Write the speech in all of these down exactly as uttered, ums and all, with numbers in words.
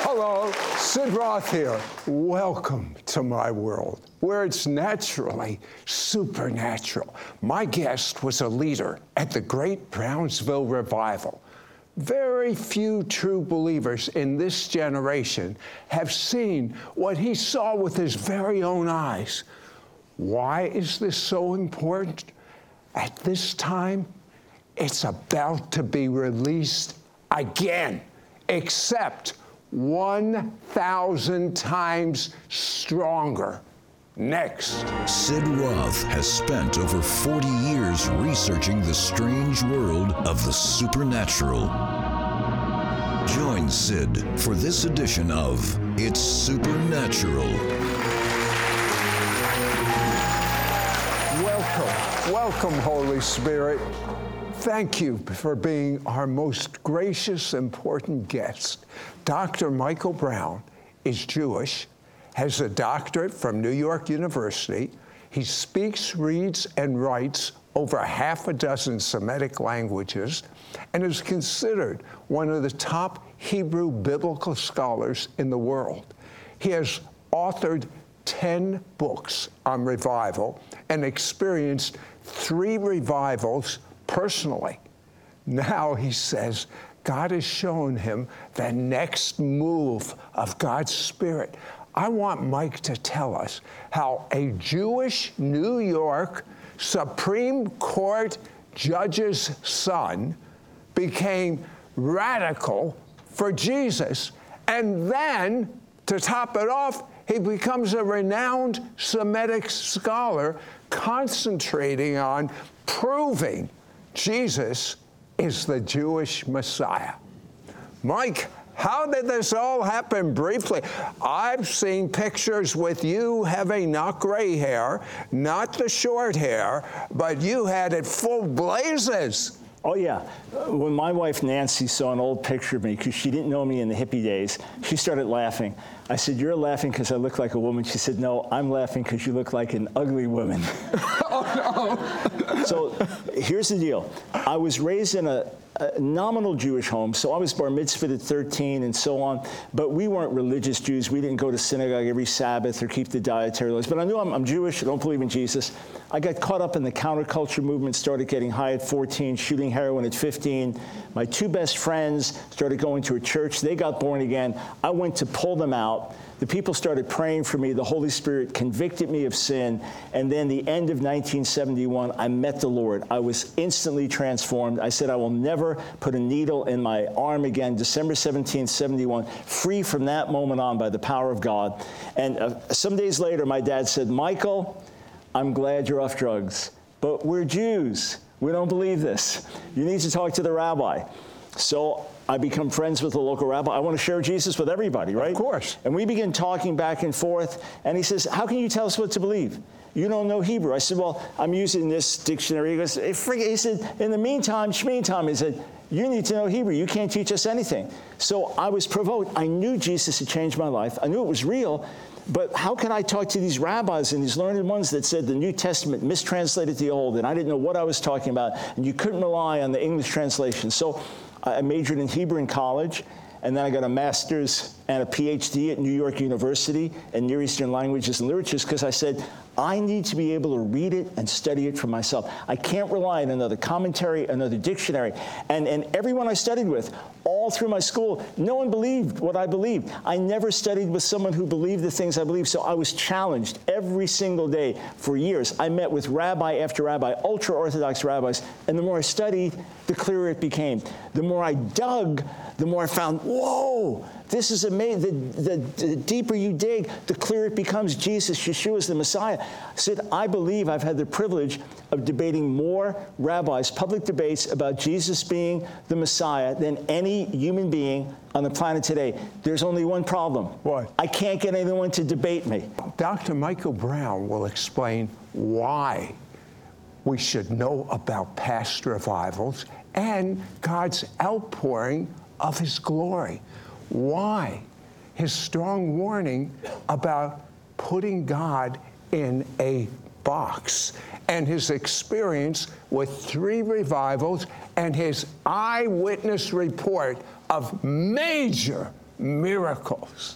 Hello, Sid Roth here. Welcome to my world, where it's naturally supernatural. My guest was a leader at the Great Brownsville Revival. Very few true believers in this generation have seen what he saw with his very own eyes. Why is this so important? At this time, it's about to be released again, except one thousand times stronger. Next. Sid Roth has spent over forty years researching the strange world of the supernatural. Join Sid for this edition of It's Supernatural. Welcome, welcome, Holy Spirit. Thank you for being our most gracious, important guest. Doctor Michael Brown is Jewish, has a doctorate from New York University. He speaks, reads, and writes over half a dozen Semitic languages and is considered one of the top Hebrew biblical scholars in the world. He has authored ten books on revival and experienced three revivals personally. Now, he says, God has shown him the next move of God's Spirit. I want Mike to tell us how a Jewish New York Supreme Court judge's son became radical for Jesus. And then, to top it off, he becomes a renowned Semitic scholar concentrating on proving Jesus is the Jewish Messiah. Mike, how did this all happen briefly? I've seen pictures with you having not gray hair, not the short hair, but you had it full blazes. Oh, yeah. When my wife Nancy saw an old picture of me, because she didn't know me in the hippie days, she started laughing. I said, "You're laughing because I look like a woman." She said, "No, I'm laughing because you look like an ugly woman." Oh, no. So here's the deal. I was raised in a, a nominal Jewish home, so I was bar mitzvahed at thirteen and so on, but we weren't religious Jews. We didn't go to synagogue every Sabbath or keep the dietary laws, but I knew I'm, I'm Jewish. I don't believe in Jesus. I got caught up in the counterculture movement, started getting high at fourteen, shooting heroin at fifteen. My two best friends started going to a church. They got born again. I went to pull them out. The people started praying for me. The Holy Spirit convicted me of sin. And then the end of nineteen seventy-one, I met the Lord. I was instantly transformed. I said, I will never put a needle in my arm again. December seventeenth, seventy-one, free from that moment on by the power of God. And uh, some days later, my dad said, "Michael, I'm glad you're off drugs, but we're Jews. We don't believe this. You need to talk to the rabbi." So I become friends with the local rabbi. I want to share Jesus with everybody, right? Of course. And we begin talking back and forth. And he says, "How can you tell us what to believe? You don't know Hebrew." I said, "Well, I'm using this dictionary." He goes, hey, forget. He said, "In the meantime, shmeantime," he said, "you need to know Hebrew. You can't teach us anything." So I was provoked. I knew Jesus had changed my life. I knew it was real. But how can I talk to these rabbis and these learned ones that said the New Testament mistranslated the Old, and I didn't know what I was talking about, and you couldn't rely on the English translation? So I majored in Hebrew in college, and then I got a master's and a P H D at New York University in Near Eastern Languages and Literatures, because I said, I need to be able to read it and study it for myself. I can't rely on another commentary, another dictionary. And, and everyone I studied with, all through my school, no one believed what I believed. I never studied with someone who believed the things I believed, so I was challenged every single day for years. I met with rabbi after rabbi, ultra-Orthodox rabbis, and the more I studied, the clearer it became. The more I dug, the more I found, whoa, this is amazing. The, the, the deeper you dig, the clearer it becomes. Jesus, Yeshua is the Messiah. I said, I believe I've had the privilege of debating more rabbis, public debates about Jesus being the Messiah than any human being on the planet today. There's only one problem. What? I can't get anyone to debate me. Doctor Michael Brown will explain why we should know about past revivals and God's outpouring of his glory. Why his strong warning about putting God in a box, and his experience with three revivals and his eyewitness report of major miracles.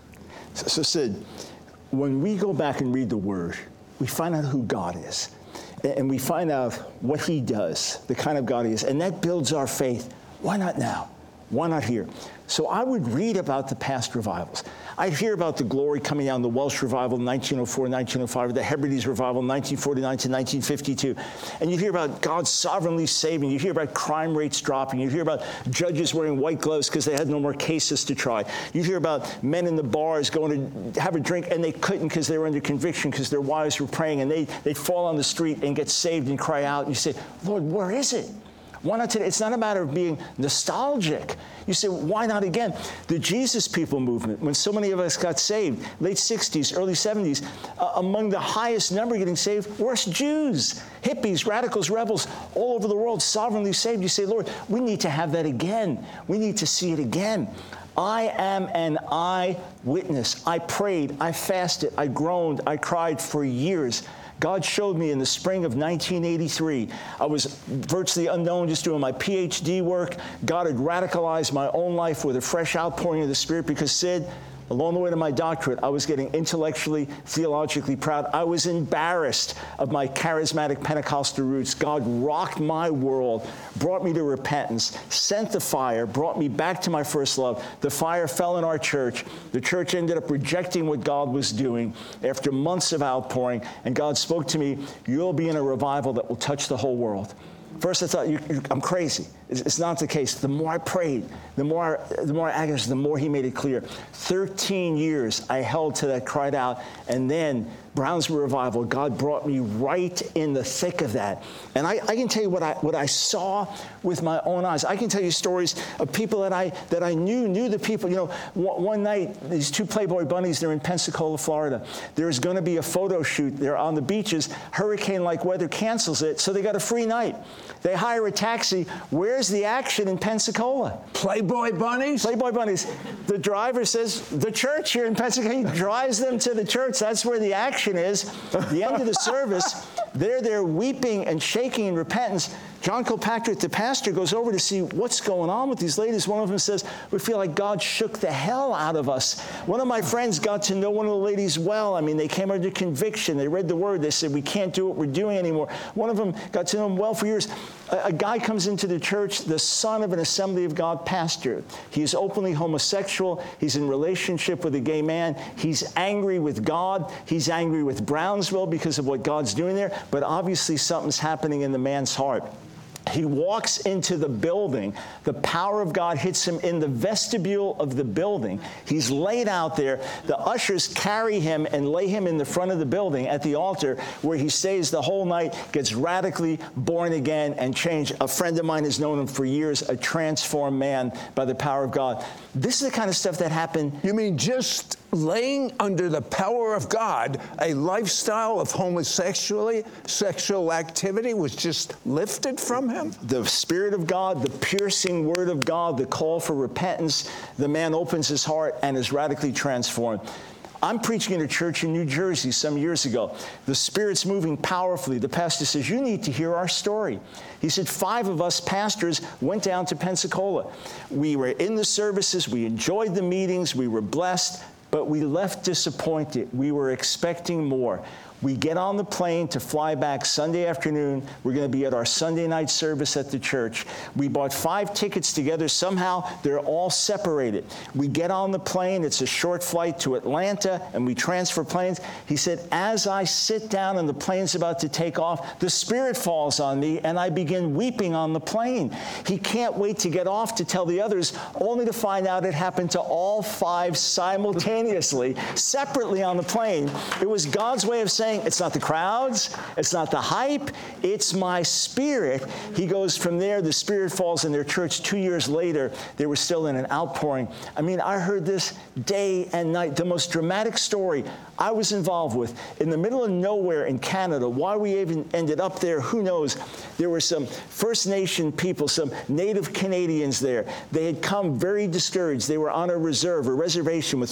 So, so Sid, when we go back and read the Word, we find out who God is. And we find out what he does, the kind of God he is. And that builds our faith. Why not now? Why not here? So I would read about the past revivals. I'd hear about the glory coming down, the Welsh revival in nineteen oh four, nineteen oh five, the Hebrides revival in nineteen forty-nine to nineteen fifty-two. And you hear about God sovereignly saving. You hear about crime rates dropping. You hear about judges wearing white gloves because they had no more cases to try. You hear about men in the bars going to have a drink and they couldn't because they were under conviction because their wives were praying, and they, they'd fall on the street and get saved and cry out. And you say, Lord, where is it? Why not today? It's not a matter of being nostalgic. You say, why not again? The Jesus People movement, when so many of us got saved, late sixties, early seventies, uh, among the highest number getting saved were Jews, hippies, radicals, rebels, all over the world, sovereignly saved. You say, Lord, we need to have that again. We need to see it again. I am an eyewitness. I prayed, I fasted, I groaned, I cried for years. God showed me in the spring of nineteen eighty-three. I was virtually unknown, just doing my P H D work. God had radicalized my own life with a fresh outpouring of the Spirit because, Sid, along the way to my doctorate, I was getting intellectually, theologically proud. I was embarrassed of my charismatic Pentecostal roots. God rocked my world, brought me to repentance, sent the fire, brought me back to my first love. The fire fell in our church. The church ended up rejecting what God was doing after months of outpouring, and God spoke to me, you'll be in a revival that will touch the whole world. First, I thought, you, you, I'm crazy. It's, it's not the case. The more I prayed, the more, the more I agonized, the more he made it clear. Thirteen years I held to that, cried out, and then Brownsville Revival, God brought me right in the thick of that. And I, I can tell you what I, what I saw with my own eyes. I can tell you stories of people that I, that I knew, knew the people. You know, one, one night, these two Playboy bunnies, they're in Pensacola, Florida. There's going to be a photo shoot. They're on the beaches. Hurricane-like weather cancels it, so they got a free night. They hire a taxi. Where's the action in Pensacola? Playboy bunnies? Playboy bunnies. The driver says, the church here in Pensacola. He drives them to the church. That's where the action is. The end of the service, they're there weeping and shaking in repentance. John Kilpatrick, the pastor, goes over to see what's going on with these ladies. One of them says, we feel like God shook the hell out of us. One of my friends got to know one of the ladies well. I mean, they came under conviction. They read the word. They said, we can't do what we're doing anymore. One of them got to know him well for years. A, a guy comes into the church, the son of an Assembly of God pastor. He is openly homosexual. He's in relationship with a gay man. He's angry with God. He's angry with Brownsville because of what God's doing there. But obviously something's happening in the man's heart. He walks into the building. The power of God hits him in the vestibule of the building. He's laid out there. The ushers carry him and lay him in the front of the building at the altar, where he stays the whole night, gets radically born again and changed. A friend of mine has known him for years, a transformed man by the power of God. This is the kind of stuff that happened. You mean just laying under the power of God, a lifestyle of homosexuality, sexual activity was just lifted from him? The Spirit of God, the piercing word of God, the call for repentance, the man opens his heart and is radically transformed. I'm preaching in a church in New Jersey some years ago. The Spirit's moving powerfully. The pastor says, you need to hear our story. He said, five of us pastors went down to Pensacola. We were in the services. We enjoyed the meetings. We were blessed. But we left disappointed. We were expecting more. We get on the plane to fly back Sunday afternoon. We're going to be at our Sunday night service at the church. We bought five tickets together. Somehow, they're all separated. We get on the plane. It's a short flight to Atlanta, and we transfer planes. He said, as I sit down and the plane's about to take off, the Spirit falls on me, and I begin weeping on the plane. He can't wait to get off to tell the others, only to find out it happened to all five simultaneously, separately on the plane. It was God's way of saying, it's not the crowds, it's not the hype, it's my Spirit. He goes from there, the Spirit falls in their church. Two years later, they were still in an outpouring. I mean, I heard this day and night. The most dramatic story I was involved with, in the middle of nowhere in Canada. Why we even ended up there, who knows? There were some First Nation people, some Native Canadians there. They had come very discouraged. They were on a reserve, a reservation with twelve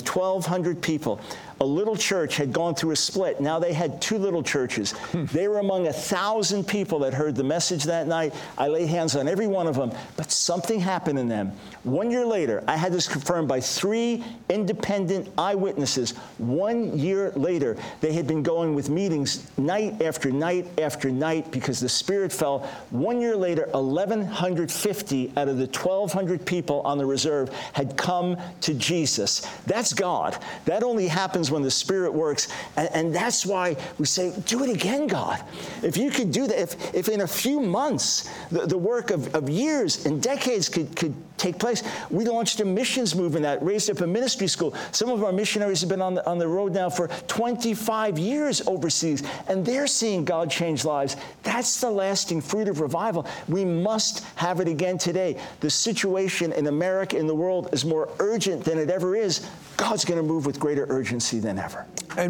twelve hundred people. A little church had gone through a split. Now they had two little churches. They were among a thousand people that heard the message that night. I laid hands on every one of them, but something happened in them. One year later, I had this confirmed by three independent eyewitnesses. One year later, they had been going with meetings night after night after night because the Spirit fell. One year later, eleven fifty out of the twelve hundred people on the reserve had come to Jesus. That's God. That only happens when the Spirit works. And, and that's why we say, do it again, God. If you could do that, if, if in a few months, the, the work of, of years and decades could, could take place. We launched a missions movement that raised up a ministry school. Some of our missionaries have been on the, on the road now for twenty-five years overseas, and they're seeing God change lives. That's the lasting fruit of revival. We must have it again today. The situation in America, in the world, is more urgent than it ever is. God's going to move with greater urgency than ever. And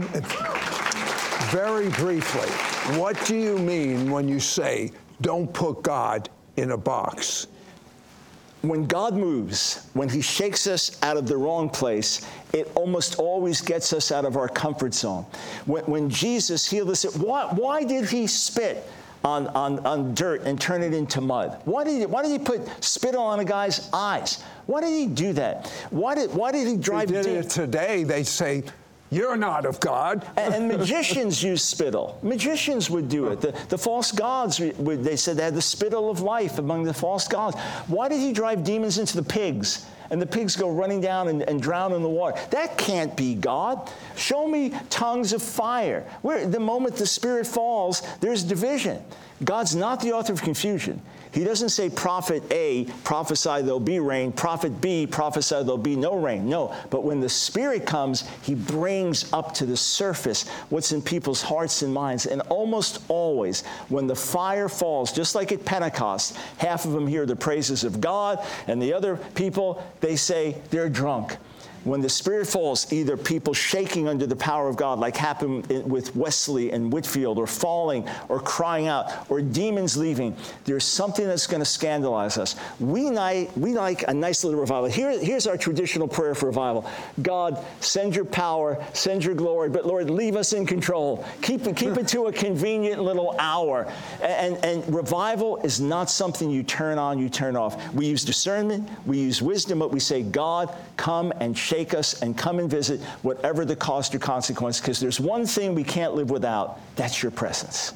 very briefly, what do you mean when you say, don't put God in a box? When God moves, when he shakes us out of the wrong place, it almost always gets us out of our comfort zone. When, when Jesus healed us, why, why did he spit on, on, on dirt and turn it into mud? Why did he, why did he put spittle on a guy's eyes? Why did he do that? Why did, why did he drive... He did it today, they say, you're not of God. And, and magicians use spittle. Magicians would do it. The, the false gods, would, they said they had the spittle of life among the false gods. Why did he drive demons into the pigs? And the pigs go running down and, and drown in the water. That can't be God. Show me tongues of fire. Where the moment the Spirit falls, there's division. God's not the author of confusion. He doesn't say prophet A, prophesy there'll be rain, prophet B, prophesy there'll be no rain. No, but when the Spirit comes, he brings up to the surface what's in people's hearts and minds. And almost always, when the fire falls, just like at Pentecost, half of them hear the praises of God, and the other people, they say they're drunk. When the Spirit falls, either people shaking under the power of God, like happened with Wesley and Whitfield, or falling, or crying out, or demons leaving, there's something that's going to scandalize us. We, like, we like a nice little revival. Here, here's our traditional prayer for revival. God, send your power, send your glory, but Lord, leave us in control. Keep it, keep it to a convenient little hour. And, and revival is not something you turn on, you turn off. We use discernment, we use wisdom, but we say, God, come and shake Take us and come and visit, whatever the cost or consequence, because there's one thing we can't live without. That's your presence.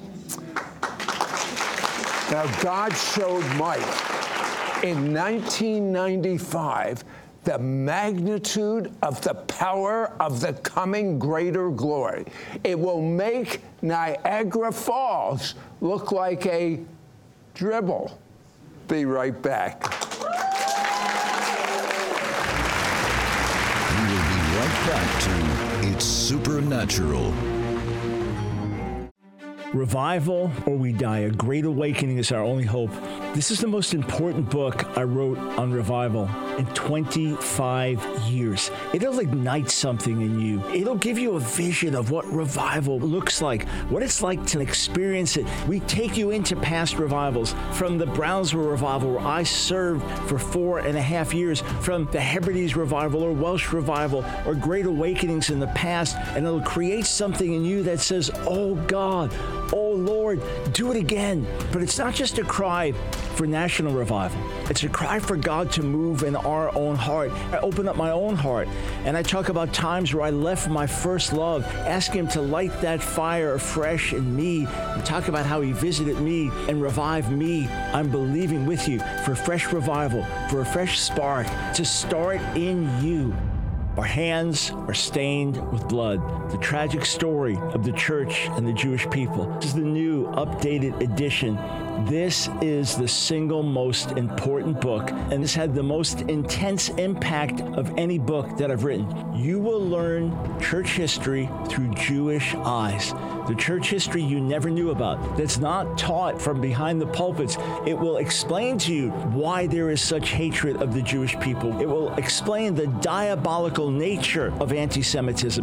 Now, God showed Mike in nineteen ninety-five the magnitude of the power of the coming greater glory. It will make Niagara Falls look like a dribble. Be right back. Right back to It's Supernatural. Revival or we die. A great awakening is our only hope. This is the most important book I wrote on revival in twenty-five years. It'll ignite something in you. It'll give you a vision of what revival looks like, what it's like to experience it. We take you into past revivals, from the Brownsville revival where I served for four and a half years, from the Hebrides revival or Welsh revival or Great Awakenings in the past, and it'll create something in you that says, oh God, oh Lord, do it again. But it's not just a cry for national revival. It's a cry for God to move in our own heart. I open up my own heart and I talk about times where I left my first love, ask him to light that fire afresh in me, and talk about how he visited me and revived me. I'm believing with you for fresh revival, for a fresh spark to start in you. Our hands are stained with blood. The tragic story of the church and the Jewish people. This is the new, updated edition. This is the single most important book, and this had the most intense impact of any book that I've written. You will learn church history through Jewish eyes. The church history you never knew about, that's not taught from behind the pulpits. It will explain to you why there is such hatred of the Jewish people. It will explain the diabolical nature of anti-Semitism.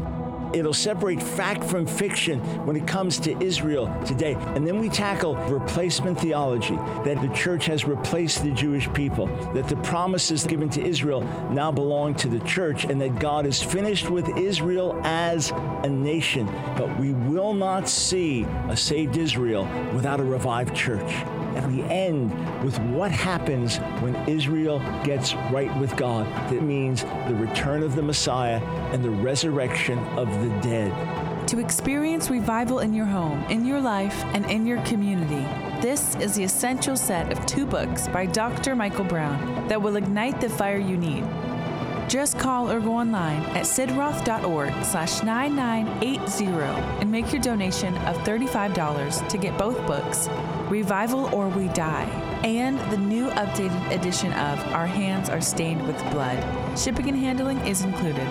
It'll separate fact from fiction when it comes to Israel today. And then we tackle replacement theology, that the church has replaced the Jewish people, that the promises given to Israel now belong to the church, and that God is finished with Israel as a nation. But we will not see a saved Israel without a revived church. And we end with what happens when Israel gets right with God. That means the return of the Messiah and the resurrection of the dead. To experience revival in your home, in your life, and in your community, this is the essential set of two books by Doctor Michael Brown that will ignite the fire you need. Just call or go online at sidroth.org slash 9980 and make your donation of thirty-five dollars to get both books, Revival or We Die, and the new updated edition of Our Hands Are Stained with Blood. Shipping and handling is included.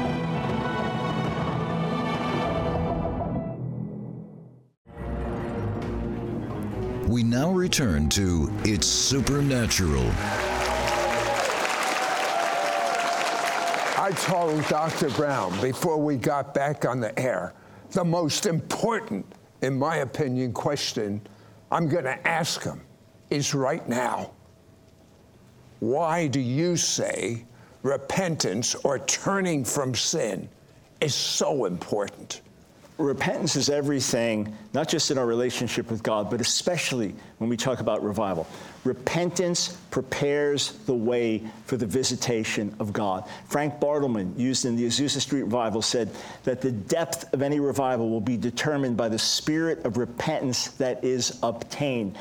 We now return to It's Supernatural. I told Doctor Brown before we got back on the air, the most important, in my opinion, question I'm going to ask him is right now. Why do you say repentance or turning from sin is so important? Repentance is everything, not just in our relationship with God, but especially when we talk about revival. Repentance prepares the way for the visitation of God. Frank Bartleman, used in the Azusa Street Revival, said that the depth of any revival will be determined by the spirit of repentance that is obtained.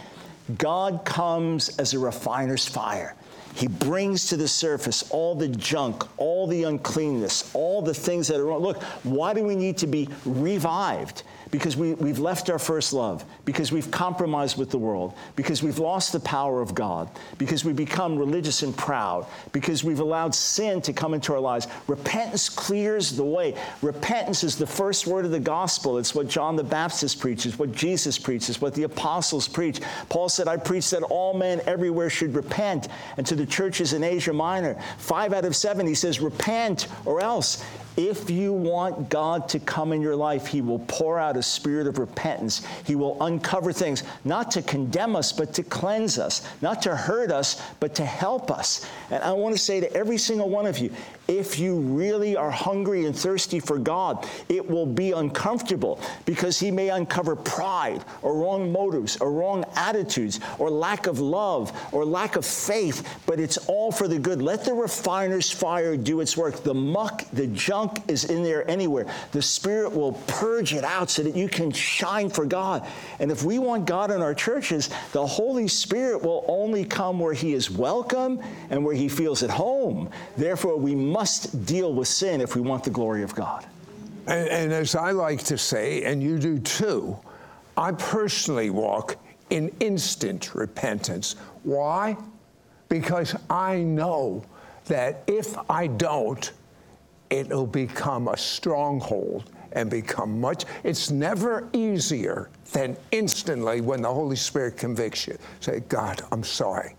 God comes as a refiner's fire. He brings to the surface all the junk, all the uncleanness, all the things that are wrong. Look, why do we need to be revived? Because we, we've left our first love, because we've compromised with the world, because we've lost the power of God, because we become religious and proud, because we've allowed sin to come into our lives. Repentance clears the way. Repentance is the first word of the gospel. It's what John the Baptist preaches, what Jesus preaches, what the apostles preach. Paul said, I preach that all men everywhere should repent. And to the churches in Asia Minor, five out of seven, he says, repent or else. If you want God to come in your life, he will pour out a spirit of repentance. He will uncover things, not to condemn us, but to cleanse us, not to hurt us, but to help us. And I want to say to every single one of you, if you really are hungry and thirsty for God, it will be uncomfortable because he may uncover pride or wrong motives or wrong attitudes or lack of love or lack of faith, but it's all for the good. Let the refiner's fire do its work. The muck, the junk is in there anywhere. The Spirit will purge it out so that you can shine for God. And if we want God in our churches, the Holy Spirit will only come where he is welcome and where he feels at home. Therefore, we must deal with sin if we want the glory of God. And, and as I like to say, and you do too, I personally walk in instant repentance. Why? Because I know that if I don't, it'll become a stronghold and become much. It's never easier than instantly when the Holy Spirit convicts you. Say, God, I'm sorry.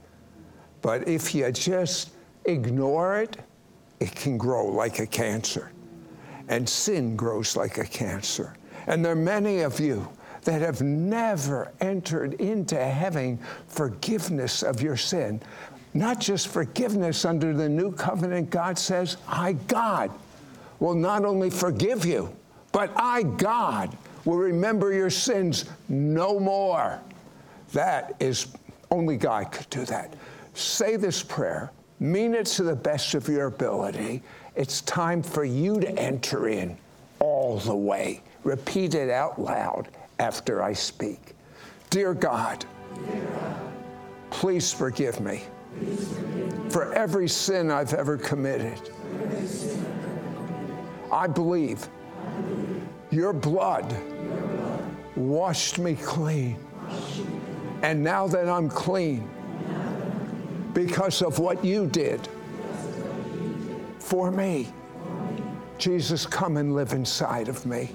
But if you just ignore it, it can grow like a cancer. And sin grows like a cancer. And there are many of you that have never entered into having forgiveness of your sin. Not just forgiveness under the new covenant. God says, I, God, will not only forgive you, but I, God, will remember your sins no more. That is, only God could do that. Say this prayer. Mean it to the best of your ability. It's time for you to enter in all the way. Repeat it out loud after I speak. Dear God, Dear God, please forgive me. For every sin I've ever committed. I believe your blood washed me clean. And now that I'm clean, because of what you did for me, Jesus, come and live inside of me.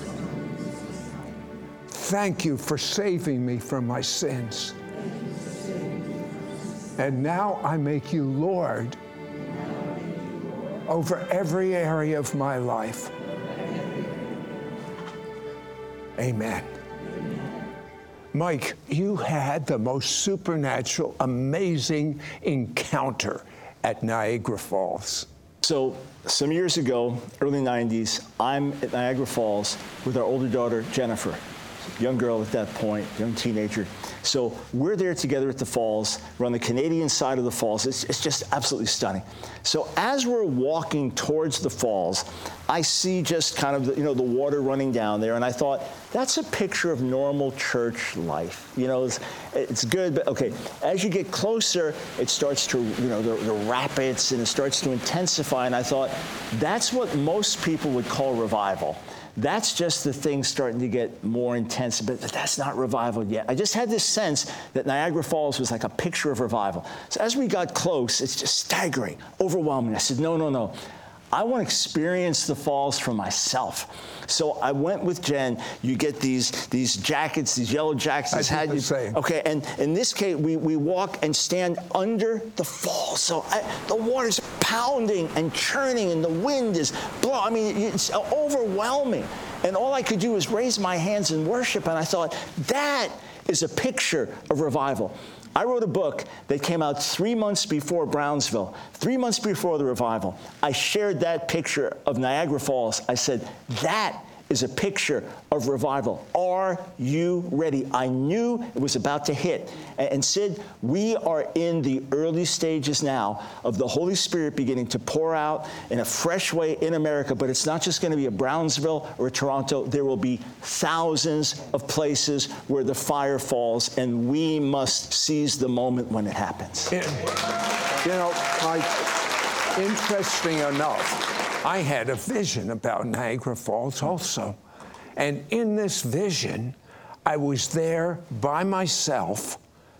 Thank you for saving me from my sins. And now I make you Lord over every area of my life. Amen. Mike, you had the most supernatural, amazing encounter at Niagara Falls. So some years ago, early nineties, I'm at Niagara Falls with our older daughter, Jennifer, young girl at that point, young teenager. So we're there together at the falls. We're on the Canadian side of the falls. It's, it's just absolutely stunning. So as we're walking towards the falls, I see just kind of the, you know, the water running down there, and I thought, that's a picture of normal church life. You know, it's, it's good, but okay, as you get closer, it starts to, you know, the, the rapids, and it starts to intensify, and I thought, that's what most people would call revival. That's just the thing starting to get more intense, but that's not revival yet. I just had this sense that Niagara Falls was like a picture of revival. So as we got close, it's just staggering, overwhelming. I said, no, no, no. I want to experience the falls for myself. So I went with Jen. You get these these jackets, these yellow jackets. I had the you, same. Okay, and in this case, we, we walk and stand under the falls. So I, the water's pounding and churning, and the wind is blowing. I mean, it's overwhelming. And all I could do was raise my hands in worship, and I thought, that is a picture of revival. I wrote a book that came out three months before Brownsville, three months before the revival. I shared that picture of Niagara Falls. I said, that is a picture of revival. Are you ready? I knew it was about to hit. And Sid, we are in the early stages now of the Holy Spirit beginning to pour out in a fresh way in America, but it's not just going to be a Brownsville or a Toronto. There will be thousands of places where the fire falls, and we must seize the moment when it happens. It, you know, Mike, interesting enough, I had a vision about Niagara Falls also. And in this vision, I was there by myself,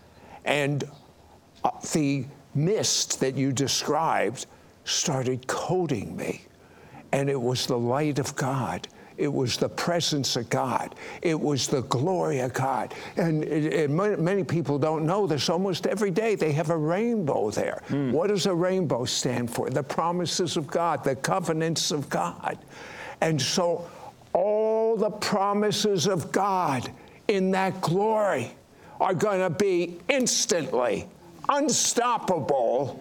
and uh, the mist that you described started coating me. And it was the light of God. It was the presence of God. It was the glory of God. And it, it, many people don't know this. Almost every day they have a rainbow there. Mm. What does a rainbow stand for? The promises of God, the covenants of God. And so all the promises of God in that glory are going to be instantly unstoppable,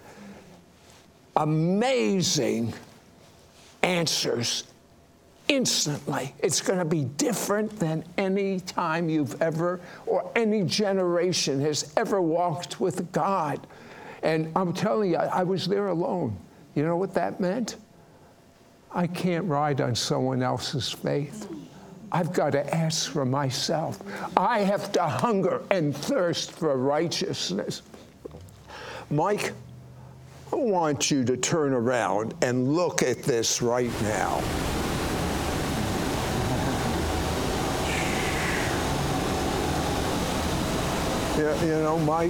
amazing answers instantly. It's going to be different than any time you've ever, or any generation has ever walked with God. And I'm telling you, I, I was there alone. You know what that meant? I can't ride on someone else's faith. I've got to ask for myself. I have to hunger and thirst for righteousness. Mike, I want you to turn around and look at this right now. You know, Mike,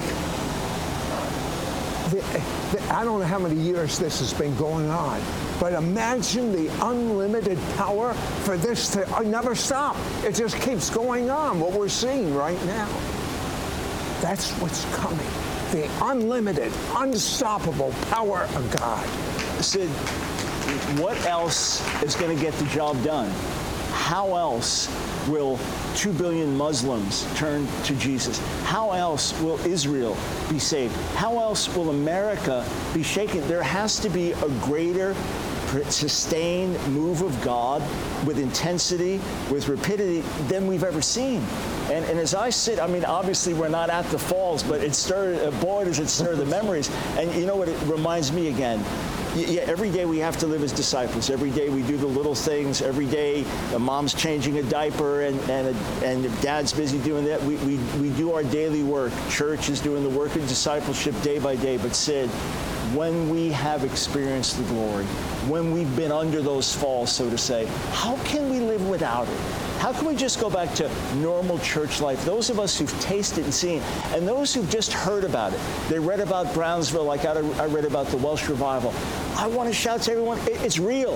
the, the, I don't know how many years this has been going on, but imagine the unlimited power for this to uh, never stop. It just keeps going on, what we're seeing right now. That's what's coming. The unlimited, unstoppable power of God. Sid, what else is going to get the job done? How else will two billion Muslims turn to Jesus? How else will Israel be saved? How else will America be shaken? There has to be a greater sustained move of God with intensity, with rapidity than we've ever seen. And, and as I sit, I mean, obviously we're not at the falls, but it stirred, uh, boy, does it stir the memories. And you know what it reminds me again? Yeah, every day we have to live as disciples. Every day we do the little things. Every day a mom's changing a diaper and and, a, and dad's busy doing that. We, we, we do our daily work. Church is doing the work of discipleship day by day. But Sid, when we have experienced the glory, when we've been under those falls, so to say, how can we live without it? How can we just go back to normal church life? Those of us who've tasted and seen, and those who've just heard about it. They read about Brownsville like I read about the Welsh Revival. I want to shout to everyone, it's real.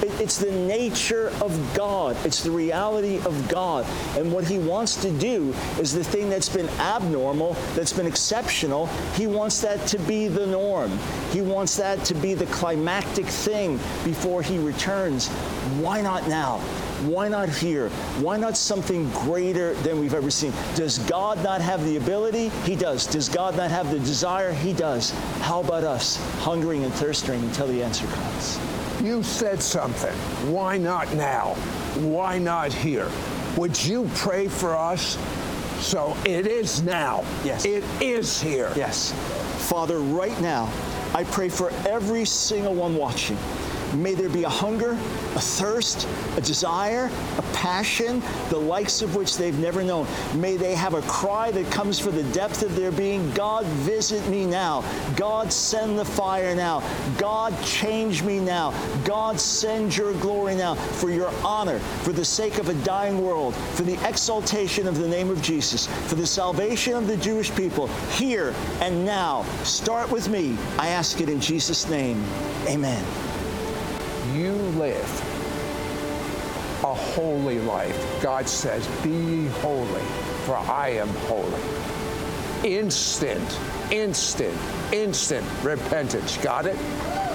It, it's the nature of God. It's the reality of God. And what he wants to do is the thing that's been abnormal, that's been exceptional, he wants that to be the norm. He wants that to be the climactic thing before he returns. Why not now? Why not here? Why not something greater than we've ever seen? Does God not have the ability? He does. Does God not have the desire? He does. How about us, hungering and thirsting until the answer comes? You said something. Why not now? Why not here? Would you pray for us? So it is now. Yes. It is here. Yes. Father, right now, I pray for every single one watching. May there be a hunger, a thirst, a desire, a passion, the likes of which they've never known. May they have a cry that comes from the depth of their being. God, visit me now. God, send the fire now. God, change me now. God, send your glory now for your honor, for the sake of a dying world, for the exaltation of the name of Jesus, for the salvation of the Jewish people, here and now. Start with me. I ask it in Jesus' name. Amen. You live a holy life. God says, be ye holy, for I am holy. Instant, instant, instant repentance. Got it?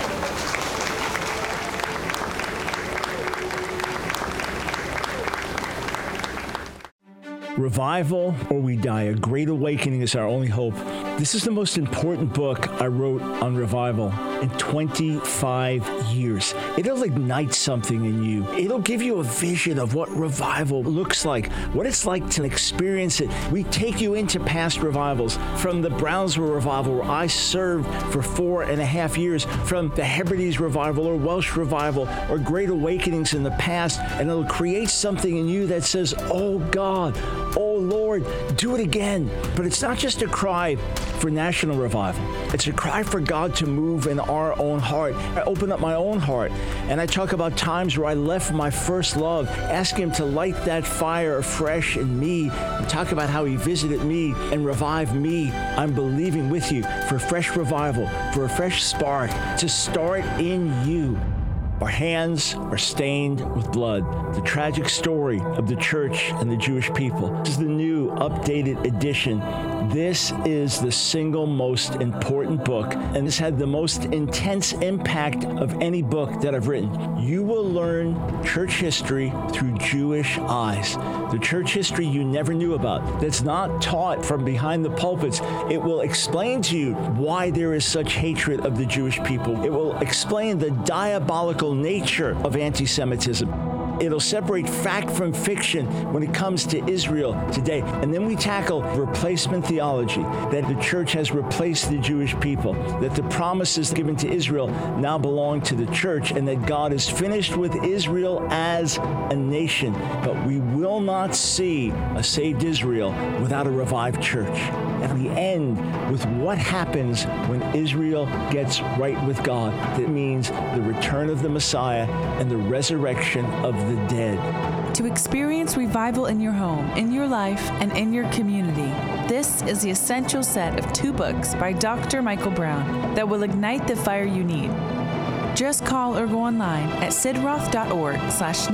Revival or we die. A great awakening is our only hope. This is the most important book I wrote on revival in twenty-five years. It'll ignite something in you. It'll give you a vision of what revival looks like, what it's like to experience it. We take you into past revivals, from the Brownsville revival where I served for four and a half years, from the Hebrides revival or Welsh revival or Great Awakenings in the past, and it'll create something in you that says, oh God, oh Lord, do it again. But it's not just a cry for national revival. It's a cry for God to move in our own heart. I open up my own heart and I talk about times where I left my first love, ask him to light that fire afresh in me, and talk about how he visited me and revived me. I'm believing with you for fresh revival, for a fresh spark to start in you. Our hands are stained with blood. The tragic story of the church and the Jewish people. This is the new updated edition. This is the single most important book, and this had the most intense impact of any book that I've written. You will learn church history through Jewish eyes. The church history you never knew about, that's not taught from behind the pulpits. It will explain to you why there is such hatred of the Jewish people. It will explain the diabolical nature of anti-Semitism. It'll separate fact from fiction when it comes to Israel today. And then we tackle replacement theology, that the church has replaced the Jewish people, that the promises given to Israel now belong to the church, and that God is finished with Israel as a nation. But we will not see a saved Israel without a revived church. And we end with what happens when Israel gets right with God. That means the return of the Messiah and the resurrection of the dead. To experience revival in your home, in your life, and in your community, this is the essential set of two books by Doctor Michael Brown that will ignite the fire you need. Just call or go online at sidroth.org slash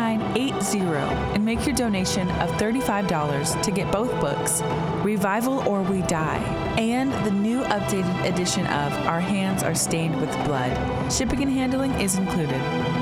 9980 and make your donation of thirty-five dollars to get both books, Revival or We Die, and the new updated edition of Our Hands Are Stained with Blood. Shipping and handling is included.